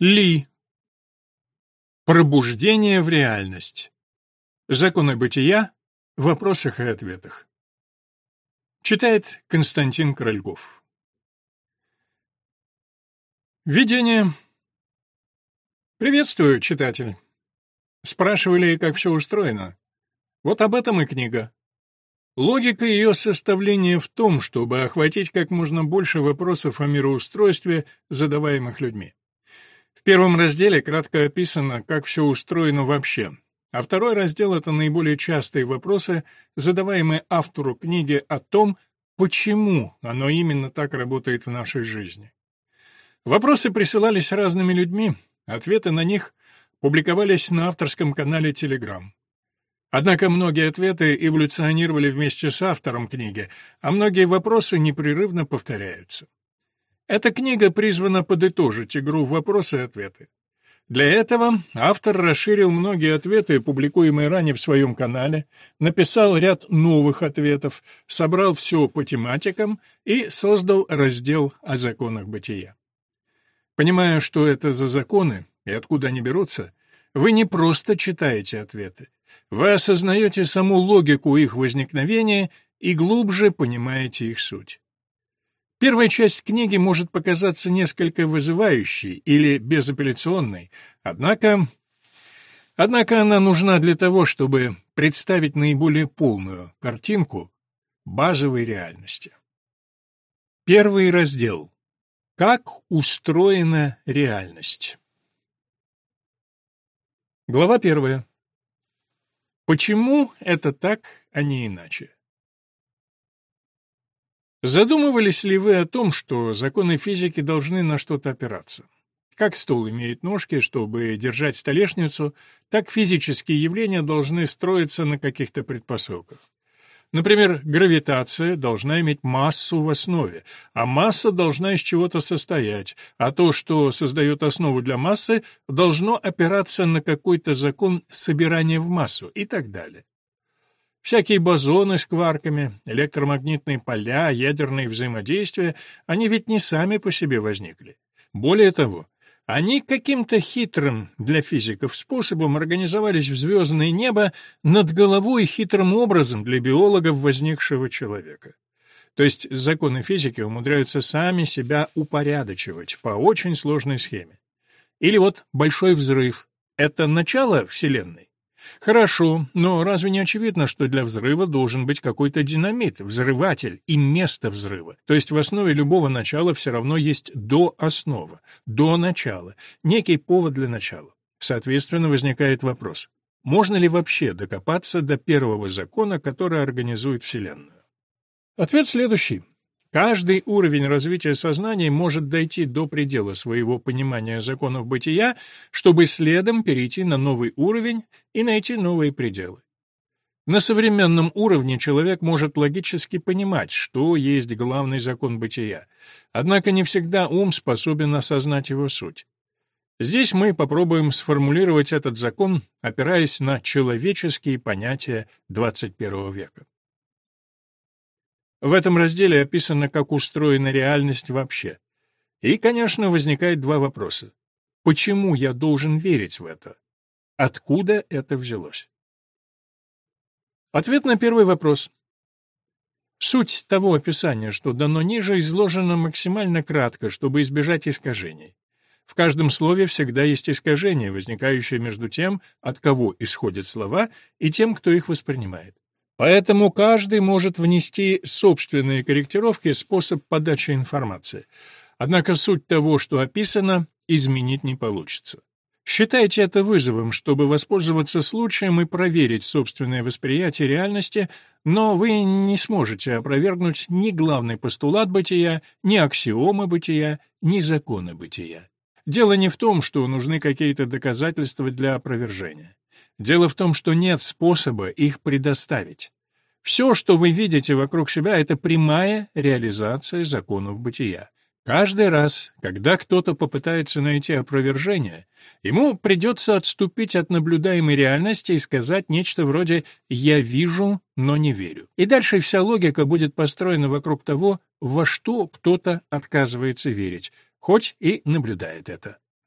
Ли. Пробуждение в реальность. Законы бытия в вопросах и ответах. Читает Константин Корольков. Введение. Приветствую, читатель. Спрашивали, как все устроено. Вот об этом и книга. Логика ее составления в том, чтобы охватить как можно больше вопросов о мироустройстве, задаваемых людьми. В первом разделе кратко описано, как все устроено вообще, а второй раздел — это наиболее частые вопросы, задаваемые автору книги о том, почему оно именно так работает в нашей жизни. Вопросы присылались разными людьми, ответы на них публиковались на авторском канале Telegram. Однако многие ответы эволюционировали вместе с автором книги, а многие вопросы непрерывно повторяются. Эта книга призвана подытожить игру «Вопросы и ответы». Для этого автор расширил многие ответы, публикуемые ранее в своем канале, написал ряд новых ответов, собрал все по тематикам и создал раздел о законах бытия. Понимая, что это за законы и откуда они берутся, вы не просто читаете ответы, вы осознаете саму логику их возникновения и глубже понимаете их суть. Первая часть книги может показаться несколько вызывающей или безапелляционной, однако она нужна для того, чтобы представить наиболее полную картинку базовой реальности. Первый раздел. Как устроена реальность? Глава 1. Почему это так, а не иначе? Задумывались ли вы о том, что законы физики должны на что-то опираться? Как стол имеет ножки, чтобы держать столешницу, так физические явления должны строиться на каких-то предпосылках. Например, гравитация должна иметь массу в основе, а масса должна из чего-то состоять, а то, что создает основу для массы, должно опираться на какой-то закон собирания в массу и так далее. Всякие бозоны с кварками, электромагнитные поля, ядерные взаимодействия, они ведь не сами по себе возникли. Более того, они каким-то хитрым для физиков способом организовались в звездное небо над головой хитрым образом для биологов возникшего человека. То есть законы физики умудряются сами себя упорядочивать по очень сложной схеме. Или вот Большой взрыв — это начало Вселенной? Хорошо, но разве не очевидно, что для взрыва должен быть какой-то динамит, взрыватель и место взрыва? То есть в основе любого начала все равно есть дооснова, до начала, некий повод для начала. Соответственно, возникает вопрос: можно ли вообще докопаться до первого закона, который организует Вселенную? Ответ следующий. Каждый уровень развития сознания может дойти до предела своего понимания законов бытия, чтобы следом перейти на новый уровень и найти новые пределы. На современном уровне человек может логически понимать, что есть главный закон бытия, однако не всегда ум способен осознать его суть. Здесь мы попробуем сформулировать этот закон, опираясь на человеческие понятия XXI века. В этом разделе описано, как устроена реальность вообще. И, конечно, возникает два вопроса. Почему я должен верить в это? Откуда это взялось? Ответ на первый вопрос. Суть того описания, что дано ниже, изложена максимально кратко, чтобы избежать искажений. В каждом слове всегда есть искажение, возникающее между тем, от кого исходят слова, и тем, кто их воспринимает. Поэтому каждый может внести собственные корректировки, способ подачи информации. Однако суть того, что описано, изменить не получится. Считайте это вызовом, чтобы воспользоваться случаем и проверить собственное восприятие реальности, но вы не сможете опровергнуть ни главный постулат бытия, ни аксиомы бытия, ни законы бытия. Дело не в том, что нужны какие-то доказательства для опровержения. Дело в том, что нет способа их предоставить. Все, что вы видите вокруг себя, это прямая реализация законов бытия. Каждый раз, когда кто-то попытается найти опровержение, ему придется отступить от наблюдаемой реальности и сказать нечто вроде «я вижу, но не верю». И дальше вся логика будет построена вокруг того, во что кто-то отказывается верить, хоть и наблюдает это.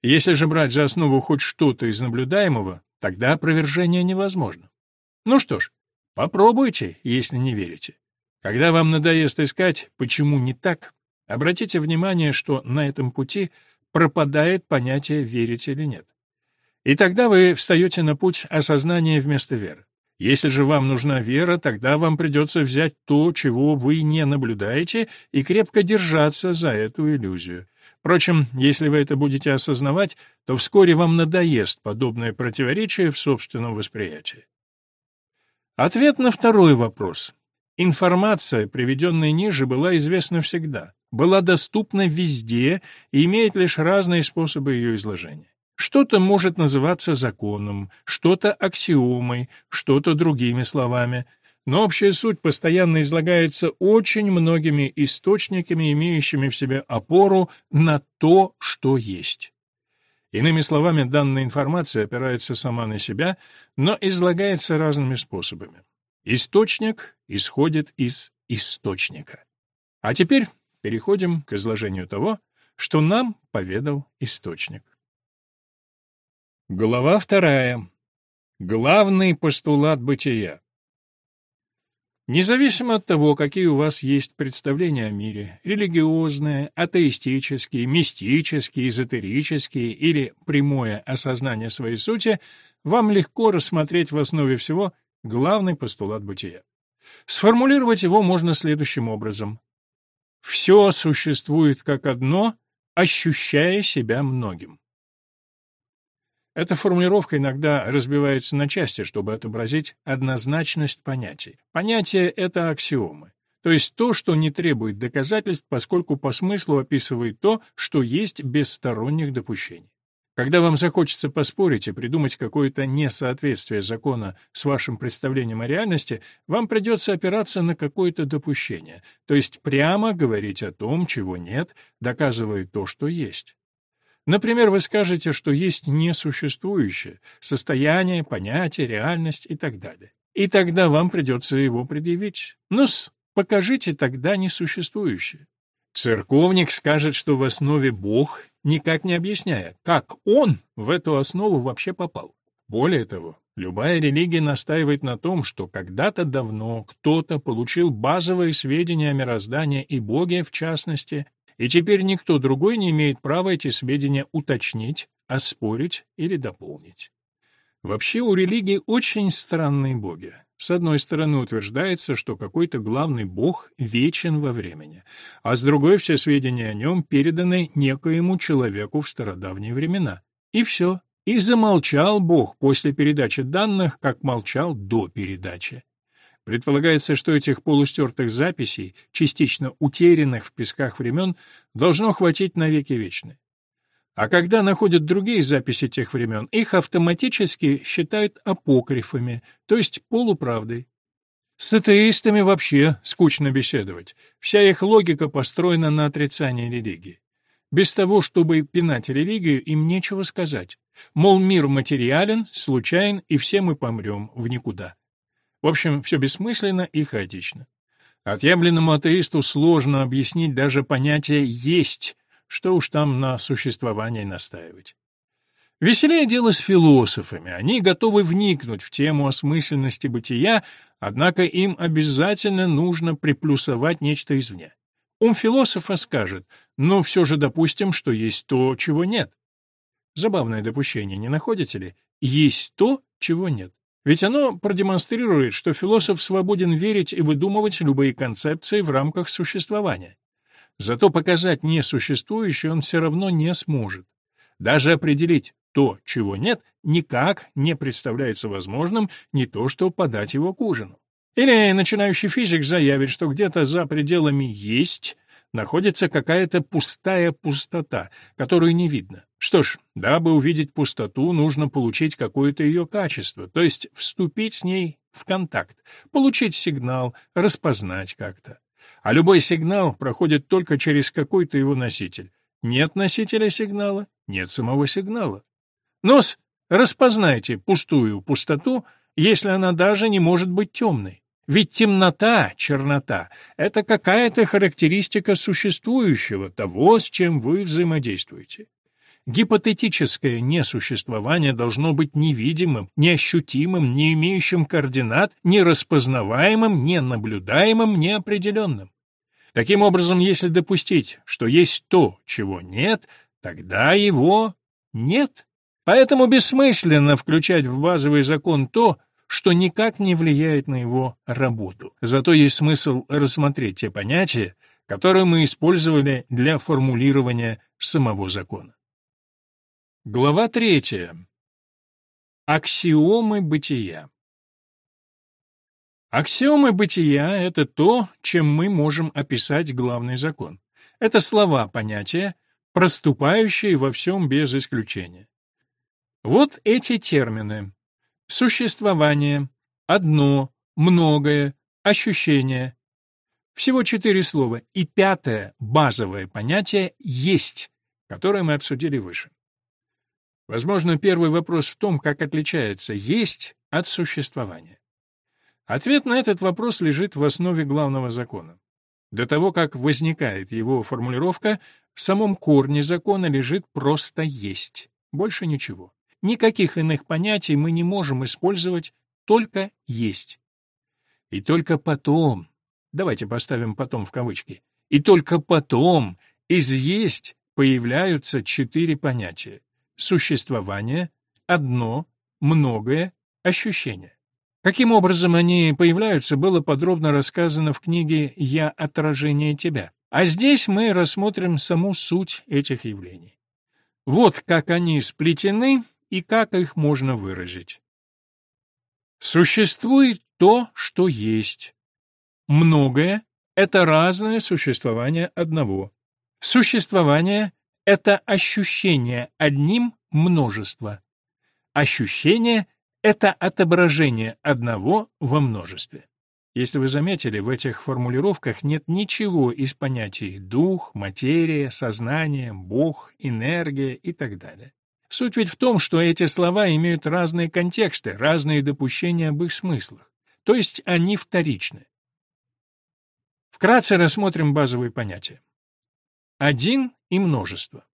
Если же брать за основу хоть что-то из наблюдаемого, тогда опровержение невозможно. Ну что ж, попробуйте, если не верите. Когда вам надоест искать, почему не так, обратите внимание, что на этом пути пропадает понятие «верить» или «нет». И тогда вы встаете на путь осознания вместо веры. Если же вам нужна вера, тогда вам придется взять то, чего вы не наблюдаете, и крепко держаться за эту иллюзию. Впрочем, если вы это будете осознавать, то вскоре вам надоест подобное противоречие в собственном восприятии. Ответ на второй вопрос. Информация, приведенная ниже, была известна всегда, была доступна везде и имеет лишь разные способы ее изложения. Что-то может называться законом, что-то аксиомой, что-то другими словами, но общая суть постоянно излагается очень многими источниками, имеющими в себе опору на то, что есть. Иными словами, данная информация опирается сама на себя, но излагается разными способами. Источник исходит из источника. А теперь переходим к изложению того, что нам поведал источник. Глава 2. Главный постулат бытия. Независимо от того, какие у вас есть представления о мире, религиозные, атеистические, мистические, эзотерические или прямое осознание своей сути, вам легко рассмотреть в основе всего главный постулат бытия. Сформулировать его можно следующим образом. Все существует как одно, ощущая себя многим. Эта формулировка иногда разбивается на части, чтобы отобразить однозначность понятий. Понятия — это аксиомы, то есть то, что не требует доказательств, поскольку по смыслу описывает то, что есть без сторонних допущений. Когда вам захочется поспорить и придумать какое-то несоответствие закона с вашим представлением о реальности, вам придется опираться на какое-то допущение, то есть прямо говорить о том, чего нет, доказывая то, что есть. Например, вы скажете, что есть несуществующее, состояние, понятие, реальность и так далее. И тогда вам придется его предъявить. Ну-с, покажите тогда несуществующее. Церковник скажет, что в основе Бог, никак не объясняя, как он в эту основу вообще попал. Более того, любая религия настаивает на том, что когда-то давно кто-то получил базовые сведения о мироздании и Боге в частности, и теперь никто другой не имеет права эти сведения уточнить, оспорить или дополнить. Вообще у религии очень странные боги. С одной стороны утверждается, что какой-то главный бог вечен во времени, а с другой все сведения о нем переданы некоему человеку в стародавние времена. И все. И замолчал бог после передачи данных, как молчал до передачи. Предполагается, что этих полустертых записей, частично утерянных в песках времен, должно хватить навеки вечные. А когда находят другие записи тех времен, их автоматически считают апокрифами, то есть полуправдой. С атеистами вообще скучно беседовать. Вся их логика построена на отрицании религии. Без того, чтобы пинать религию, им нечего сказать. Мол, мир материален, случайен, и все мы помрем в никуда. В общем, все бессмысленно и хаотично. Отъявленному атеисту сложно объяснить даже понятие «есть», что уж там на существовании настаивать. Веселее дело с философами. Они готовы вникнуть в тему осмысленности бытия, однако им обязательно нужно приплюсовать нечто извне. Ум философа скажет: «Ну, все же допустим, что есть то, чего нет». Забавное допущение, не находите ли? Есть то, чего нет. Ведь оно продемонстрирует, что философ свободен верить и выдумывать любые концепции в рамках существования. Зато показать несуществующее он все равно не сможет. Даже определить то, чего нет, никак не представляется возможным, не то что подать его к ужину. Или начинающий физик заявит, что где-то за пределами «есть» находится какая-то пустая пустота, которую не видно. Что ж, дабы увидеть пустоту, нужно получить какое-то ее качество, то есть вступить с ней в контакт, получить сигнал, распознать как-то. А любой сигнал проходит только через какой-то его носитель. Нет носителя сигнала, нет самого сигнала. Но-с, распознайте пустую пустоту, если она даже не может быть темной. Ведь темнота, чернота — это какая-то характеристика существующего, того, с чем вы взаимодействуете. Гипотетическое несуществование должно быть невидимым, неощутимым, не имеющим координат, нераспознаваемым, ненаблюдаемым, неопределенным. Таким образом, если допустить, что есть то, чего нет, тогда его нет. Поэтому бессмысленно включать в базовый закон то, что никак не влияет на его работу. Зато есть смысл рассмотреть те понятия, которые мы использовали для формулирования самого закона. Глава 3. Аксиомы бытия. Аксиомы бытия — это то, чем мы можем описать главный закон. Это слова, понятия, проступающие во всем без исключения. Вот эти термины: существование, одно, многое, ощущение. Всего 4 слова. И пятое, базовое понятие «есть», которое мы обсудили выше. Возможно, первый вопрос в том, как отличается «есть» от существования. Ответ на этот вопрос лежит в основе главного закона. До того, как возникает его формулировка, в самом корне закона лежит просто «есть». Больше ничего. Никаких иных понятий мы не можем использовать, только «есть». И только потом, давайте поставим «потом» в кавычки, и только потом из «есть» появляются 4 понятия: существование, одно, многое, ощущение. Каким образом они появляются, было подробно рассказано в книге «Я — отражение тебя». А здесь мы рассмотрим саму суть этих явлений. Вот как они сплетены и как их можно выразить. Существует то, что есть. Многое — это разное существование одного. Существование — это ощущение одним множества. Ощущение — это отображение одного во множестве. Если вы заметили, в этих формулировках нет ничего из понятий дух, материя, сознание, Бог, энергия и так далее. Суть ведь в том, что эти слова имеют разные контексты, разные допущения об их смыслах, то есть они вторичны. Вкратце рассмотрим базовые понятия. Один и множество.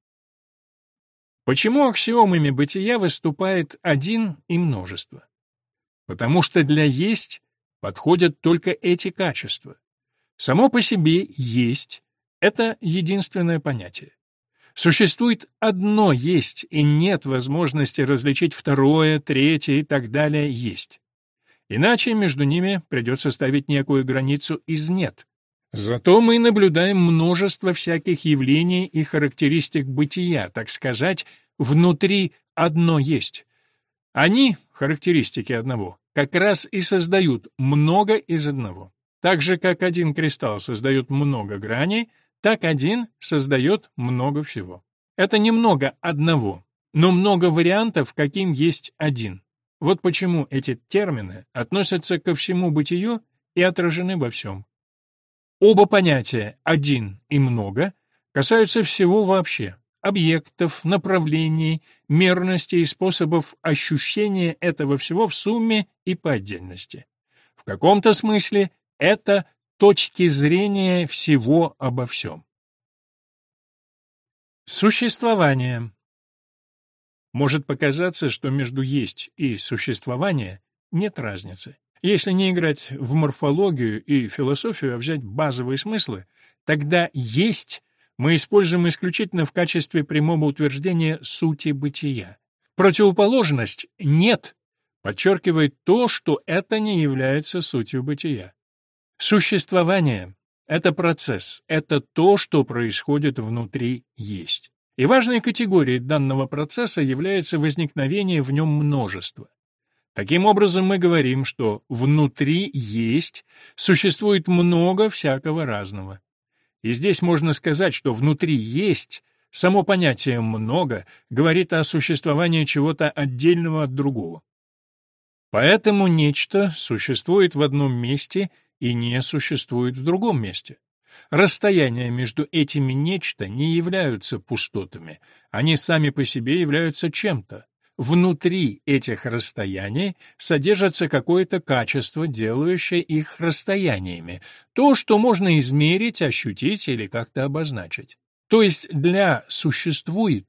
Почему аксиомами бытия выступает один и множество? Потому что для «есть» подходят только эти качества. Само по себе «есть» — это единственное понятие. Существует одно «есть», и нет возможности различить второе, третье и так далее «есть». Иначе между ними придется ставить некую границу из «нет». Зато мы наблюдаем множество всяких явлений и характеристик бытия, так сказать, внутри одно есть. Они, характеристики одного, как раз и создают много из одного. Так же, как один кристалл создает много граней, так один создает много всего. Это не много одного, но много вариантов, каким есть один. Вот почему эти термины относятся ко всему бытию и отражены во всем. Оба понятия «один» и «много» касаются всего вообще: объектов, направлений, мерности и способов ощущения этого всего в сумме и по отдельности. В каком-то смысле это точки зрения всего обо всем. Существование. Может показаться, что между «есть» и «существование» нет разницы. Если не играть в морфологию и философию, а взять базовые смыслы, тогда «есть» мы используем исключительно в качестве прямого утверждения сути бытия. Противоположность «нет» подчеркивает то, что это не является сутью бытия. Существование — это процесс, это то, что происходит внутри «есть». И важной категорией данного процесса является возникновение в нем множества. Таким образом, мы говорим, что внутри «есть» существует много всякого разного. И здесь можно сказать, что внутри «есть» само понятие «много» говорит о существовании чего-то отдельного от другого. Поэтому нечто существует в одном месте и не существует в другом месте. Расстояния между этими нечто не являются пустотами, они сами по себе являются чем-то. Внутри этих расстояний содержится какое-то качество, делающее их расстояниями, то, что можно измерить, ощутить или как-то обозначить. То есть для «существует»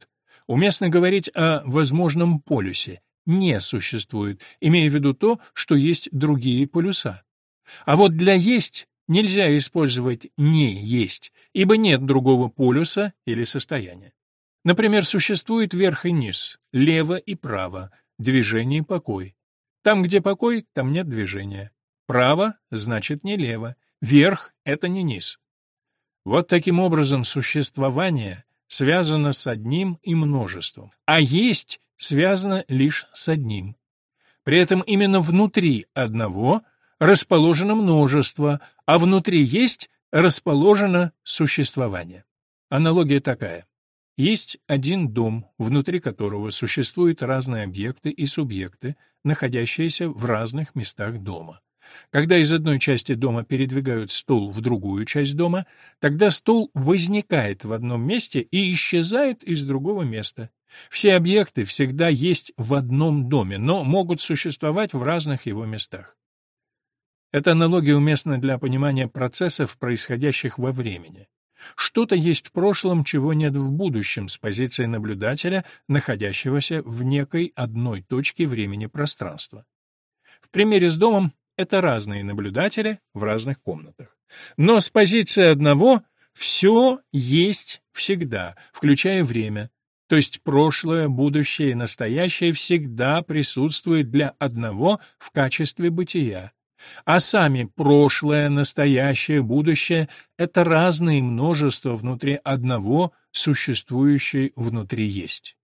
Уместно говорить о возможном полюсе. Не существует, имея в виду то, что есть другие полюса. А вот для «есть» нельзя использовать «не есть», ибо нет другого полюса или состояния. Например, существует верх и низ, лево и право, движение и покой. Там, где покой, там нет движения. Право значит не лево, верх — это не низ. Вот таким образом существование связано с одним и множеством, а есть связано лишь с одним. При этом именно внутри одного расположено множество, а внутри есть расположено существование. Аналогия такая. Есть один дом, внутри которого существуют разные объекты и субъекты, находящиеся в разных местах дома. Когда из одной части дома передвигают стол в другую часть дома, тогда стол возникает в одном месте и исчезает из другого места. Все объекты всегда есть в одном доме, но могут существовать в разных его местах. Эта аналогия уместна для понимания процессов, происходящих во времени. Что-то есть в прошлом, чего нет в будущем, с позиции наблюдателя, находящегося в некой одной точке времени-пространства. В примере с домом это разные наблюдатели в разных комнатах. Но с позиции одного все есть всегда, включая время. То есть прошлое, будущее и настоящее всегда присутствуют для одного в качестве бытия. А сами прошлое, настоящее, будущее — это разные множества внутри одного, существующие внутри есть.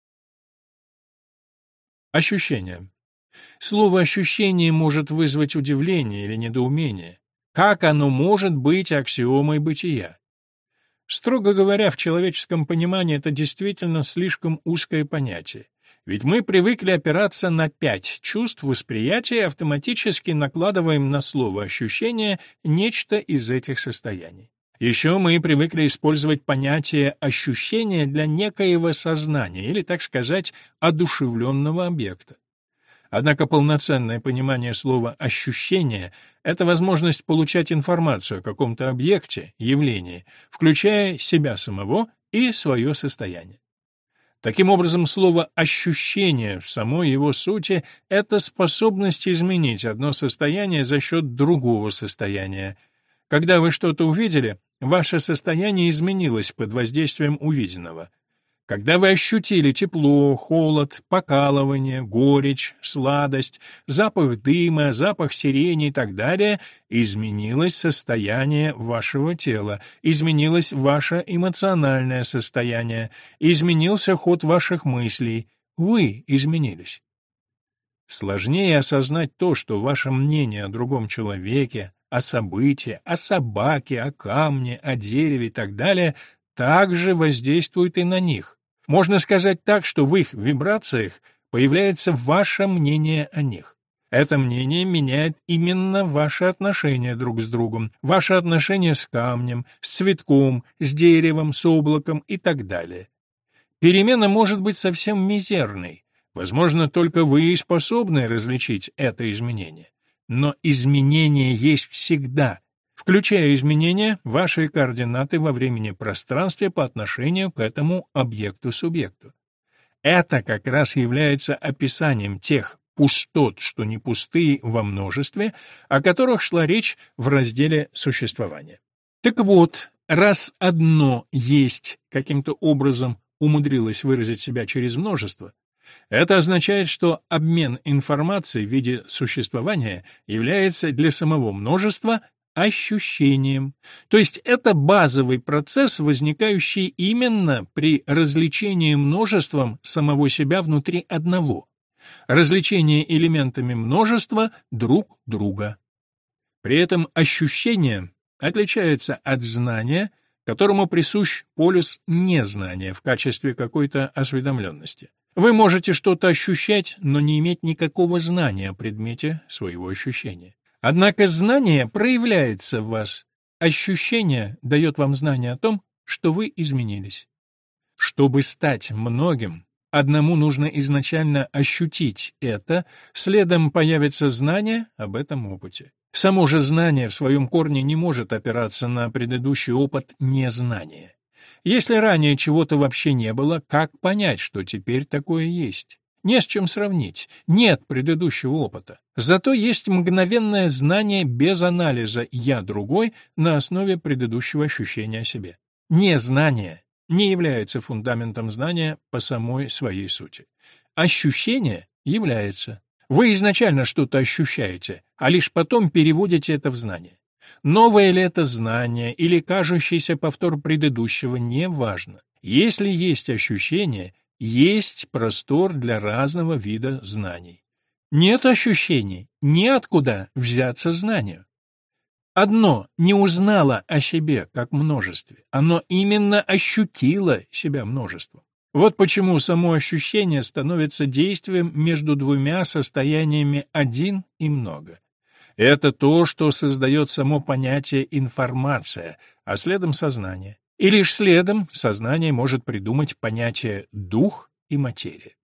Ощущение. Слово «ощущение» может вызвать удивление или недоумение. Как оно может быть аксиомой бытия? Строго говоря, в человеческом понимании это действительно слишком узкое понятие. Ведь мы привыкли опираться на 5 чувств восприятия и автоматически накладываем на слово «ощущение» нечто из этих состояний. Еще мы привыкли использовать понятие «ощущение» для некоего сознания или, так сказать, одушевленного объекта. Однако полноценное понимание слова «ощущение» — это возможность получать информацию о каком-то объекте, явлении, включая себя самого и свое состояние. Таким образом, слово «ощущение» в самой его сути — это способность изменить одно состояние за счет другого состояния. Когда вы что-то увидели, ваше состояние изменилось под воздействием увиденного. Когда вы ощутили тепло, холод, покалывание, горечь, сладость, запах дыма, запах сирени и так далее, изменилось состояние вашего тела, изменилось ваше эмоциональное состояние, изменился ход ваших мыслей, вы изменились. Сложнее осознать то, что ваше мнение о другом человеке, о событии, о собаке, о камне, о дереве и так далее также воздействует и на них. Можно сказать так, что в их вибрациях появляется ваше мнение о них. Это мнение меняет именно ваши отношения друг с другом, ваши отношения с камнем, с цветком, с деревом, с облаком и так далее. Перемена может быть совсем мизерной. Возможно, только вы и способны различить это изменение. Но изменение есть всегда, включая изменения вашей координаты во времени и пространстве по отношению к этому объекту-субъекту. Это как раз является описанием тех пустот, что не пустые во множестве, о которых шла речь в разделе «Существование». Так вот, раз одно есть каким-то образом умудрилось выразить себя через множество, это означает, что обмен информацией в виде существования является для самого множества ощущением. То есть это базовый процесс, возникающий именно при развлечении множеством самого себя внутри одного. Развлечение элементами множества друг друга. При этом ощущение отличается от знания, которому присущ полюс незнания в качестве какой-то осведомленности. Вы можете что-то ощущать, но не иметь никакого знания о предмете своего ощущения. Однако знание проявляется в вас. Ощущение дает вам знание о том, что вы изменились. Чтобы стать многим, одному нужно изначально ощутить это, следом появится знание об этом опыте. Само же знание в своем корне не может опираться на предыдущий опыт незнания. Если ранее чего-то вообще не было, как понять, что теперь такое есть? Не с чем сравнить, нет предыдущего опыта. Зато есть мгновенное знание без анализа «я другой» на основе предыдущего ощущения о себе. Незнание не является фундаментом знания по самой своей сути. Ощущение является. Вы изначально что-то ощущаете, а лишь потом переводите это в знание. Новое ли это знание или кажущийся повтор предыдущего, неважно. Если есть ощущение, есть простор для разного вида знаний. Нет ощущений, неоткуда взяться знанию. Одно не узнало о себе как множестве, оно именно ощутило себя множеством. Вот почему само ощущение становится действием между двумя состояниями один и много. Это то, что создает само понятие «информация», а следом сознание. И лишь следом сознание может придумать понятие «дух» и «материя».